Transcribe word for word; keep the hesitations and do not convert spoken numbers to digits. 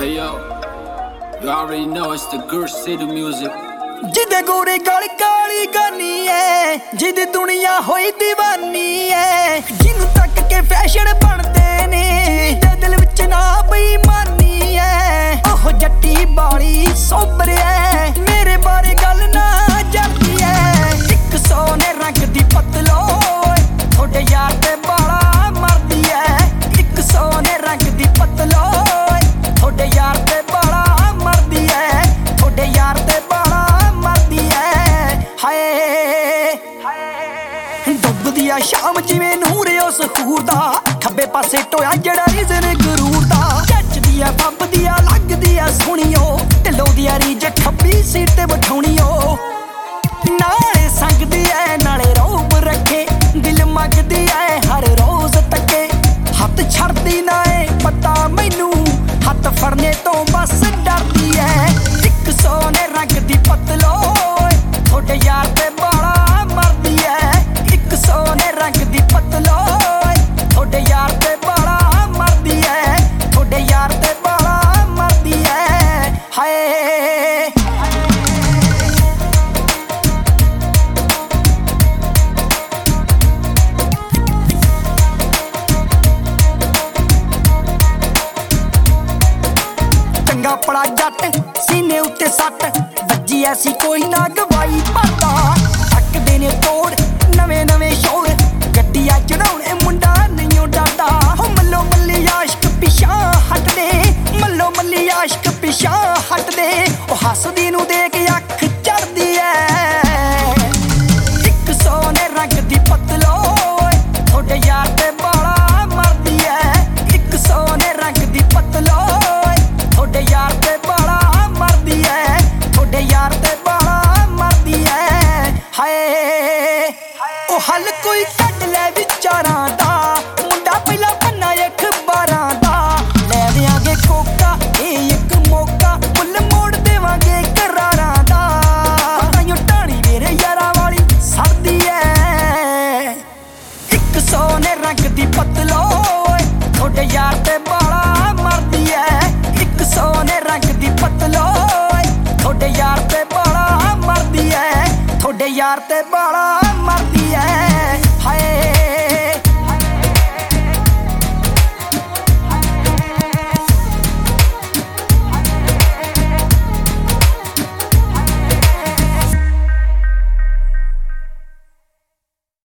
Hey yo, you already know it's the Gurr City music. जिदे गोरे गल काली गानी है, जिदी दुनिया होई दीवानी है, जिन्नू तक के फैशन बनते ने, दिल विच ना बेईमानी है। ओह जट्टी बाली सोबर है, मेरे बारे गल ना जलदी है। इक सोने रंग दी पतलो, थोड़े यार ते बाला मरदी है। इक सोने रंग दी पतलो, थोड़े यार ते बाला मरदी है। थोड़े यार ते बाला डुबदिया शाम जिवें नूर उस हूर दा, खब्बे पासे टोया जड़ा रिजन गरूर दा। जचदिया फबदिया लगदिया सुनियो, ढिल्लो दिया रीज खब्बी सीट ते बठाउणियो। नाले संगदी ऐ नाले रौब रखे, दिल मंगदी ऐ हर रोज तके। हत्थ छड़दी ना ऐ पता मैनू, हत्थ फड़ने तो बस डरदी ऐ। इक सोने रंग दी पतलो, थोड़े यार ते बाला मरदी है। इक सोने रंग दी पतलो, थोड़े यार ते बाला मरदी है। थोड़े यार ते बाला मरदी है। हाय चंगा पड़ा जट सीने उत्ते सट, वज्जी ऐसी कोई ना गवाई भरदा। थकदे ने तोड़ नवे नवे शोर, गड्डियां चढ़ाउणे मुंडा नहीं डरदा। हो मल्लो मल्ली आशिक पिछा हटदे, मल्लो मल्ली आशिक पिछा हटदे। ओ हसदी नू देख अख चढ़दी ऐ। इक सोने रंग दी पतलो, थोड़े यार ते बाला मरदी ऐ। इक सोने रंग दी पतलो, थोड़े यार ते बाला मरदी ऐ। थोड़े यार ते बाला मरदी ऐ। हाय ओ हल कोई कट ले विचारां दा, मुंडा पहला पन्ना अखबारां दा। ले देंगे कोका ए एक मौका, मुल मोड़ देवांगे करारां दा। ताइयों ढाणी मेरे यारां वाली सड़दी ऐ। इक सोने रंग दी पतलो, थोड़े यार ते बाला मरदी ऐ। इक सोने रंग दी पतलो, थोड़े यार ते बाला मरदी ऐ। थोड़े यार ते बाला